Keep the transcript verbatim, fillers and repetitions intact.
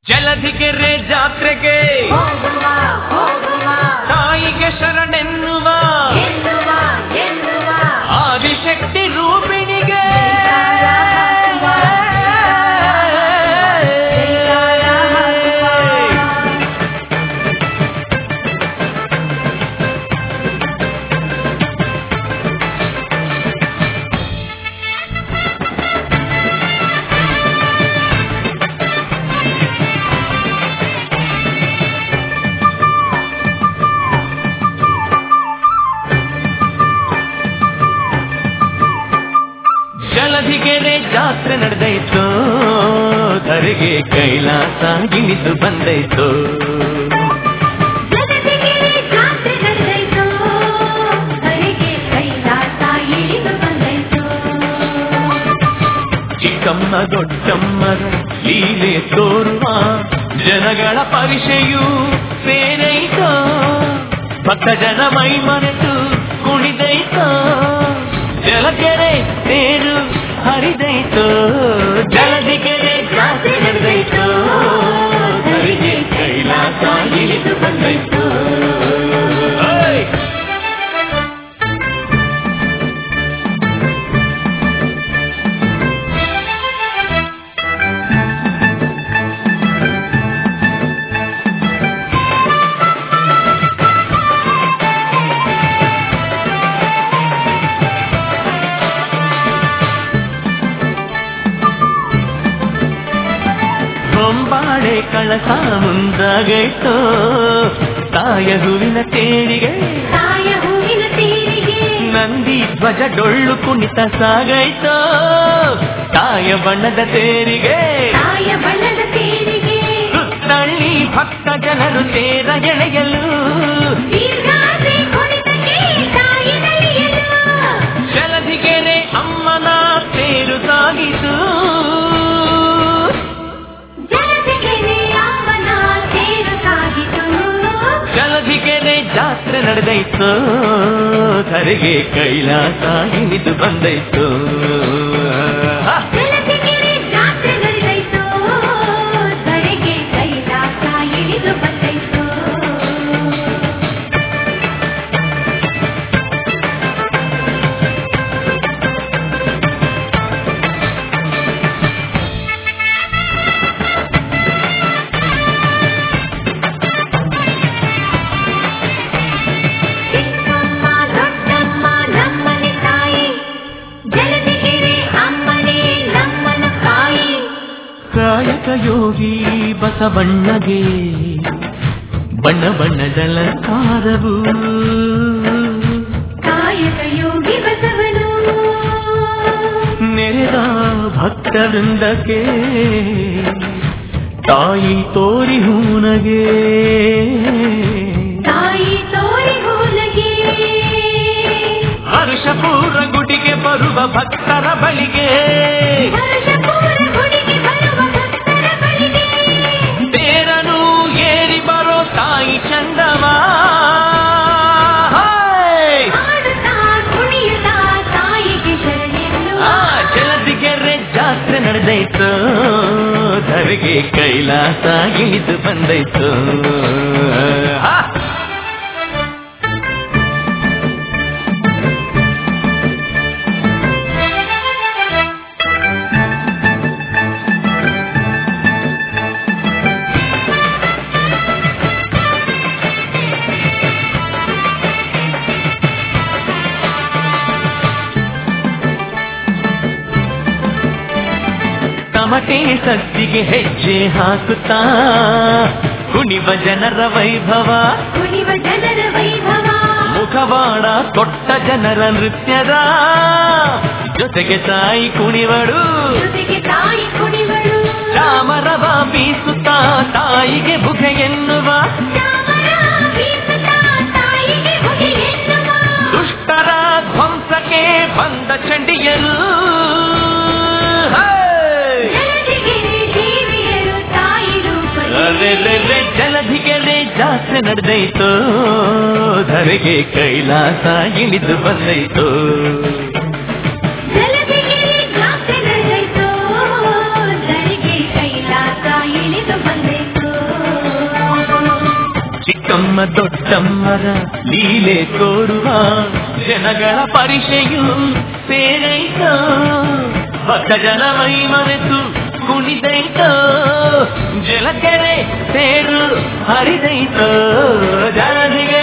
ಜಲಧಿಗೆರೆ ಜಾತ್ರೆಗೆ ತಾಯಿಗೆ ಶರಣೆನ್ನುವ ಆದಿಶಕ್ತಿ ರೂಪಿಣಿಗೆ ಜಲಧಿಗೆರೆ ಜಾತ್ರೆ ನಡೆದೈತೋ ಧರೆಗೆ ಕೈಲಾಸ ಇಳಿದು ಬಂದೈತೋ ಚಿಕ್ಕಮ್ಮ ದೊಡ್ಡಮ್ಮರ ಲೀಲೆ ತೋರುವ ಜನಗಳ ಪರಿಷೆಯು ಸೇರೈತೋ ಭಕ್ತ ಜನ ಮೈ ಮರೆತು ಕುಣಿದೈತೋ ಜಲಕೆರೆ ತೇರು ಹರಿದೈತೋ ಜಲಧಿಗೆರೆ ಜಾತ್ರೆ ನಡೆದೈತೋ ಧರೆಗೆ ಕೈಲಾಸ ಇಳಿದು ಬಂದೈತೋ ಹೊಂಬಾಳೆ ಕಳಸ ಮುಂದಾಗೈತೋ ತಾಯ ಹೂವಿನ ತೇರಿಗೆ ನಂದಿ ಧ್ವಜ ಡೊಳ್ಳು ಕುಣಿತ ಸಾಗೈತೋ ತಾಯ ಬಣ್ಣದ ತೇರಿಗೆ ಸುತ್ತಳ್ಳಿ ಭಕ್ತ ಜನರು ತೇರ ಎಳೆಯಲು ಜಲಧಿಗೆರೆ ಅಮ್ಮನ ತೇರು ಸಾಗಿತು ಜಲಧಿಗೆರೆ ಜಾತ್ರೆ ನಡೆದೈತೋ ಧರೆಗೆ ಕೈಲಾಸ ಇಳಿದು ಬಂದೈತೋ ಕಾಯಕ ಯೋಗಿ ಬಸವಣ್ಣಗೆ ಬಣ್ಣ ಬಣ್ಣದಲಂಕಾರವು ಕಾಯಕ ಯೋಗಿ ಬಸವನು ನೆರೆದ ಭಕ್ತ ವೃಂದಕ್ಕೆ ತಾಯಿ ತೋರಿ ಹೂನಗೆ ತಾಯಿ ತೋರಿ ಹೂನಗೆ ಹರ್ಷಪೂರ್ಣ ಗುಡಿಗೆ ಬರುವ ಭಕ್ತರ ಬಳಿಗೆ ತೇರನು ಏರಿ ಬರೋ ತಾಯಿ ಚಂದವ ಜಲಧಿಗೆರೆ ಜಾತ್ರೆ ನಡೆದೈತೋ ಧರೆಗೆ ಕೈಲಾಸ ಇಳಿದು ಬಂದೈತೋ ತಮಟೆ ಸದ್ದಿಗೆ ಹೆಜ್ಜೆ ಹಾಕುತ್ತಾ ಕುಣಿವ ಜನರ ವೈಭವ ಕುಣಿವ ಜನರ ವೈಭವ ಮುಖವಾಡ ತೊಟ್ಟ ಜನರ ನೃತ್ಯದ ಜೊತೆಗೆ ತಾಯಿ ಕುಣಿವಳು ಜೊತೆಗೆ ತಾಯಿ ಕುಣಿವಳು ಚಾಮರವ ಬೀಸುತ್ತಾ ತಾಯಿಗೆ ಬುಗೆ ಎನ್ನುವ ದುಷ್ಟರ ಧ್ವಂಸಕ್ಕೆ ಬಂದ ಚಂಡಿಯಲು ಜಲಧಿಗೆರೆ ಜಾತ್ರೆ ನಡೆದೈತೋ ಧರೆಗೆ ಕೈಲಾಸ ಇಳಿದು ಬಂದೈತೋ ಜಲಧಿಗೆರೆ ಜಾತ್ರೆ ನಡೆದೈತೋ ಧರೆಗೆ ಕೈಲಾಸ ಇಳಿದು ಬಂದೈತೋ ನಿಮ್ಮ ದೊಡ್ಡಮ್ಮರ ಲೀಲೆ ತೋರುವ ಜನಗಳ ಪರಿಚೆಯು ಸೇರೈತೋ ಭಕ್ತ ಜನ ಮೈ ಮರೆತು ಕುಣಿದೈತೋ ಜಲಕೆರೆ ಸೇರು ಹರಿದೈತೋ ಜನರಿಗೆ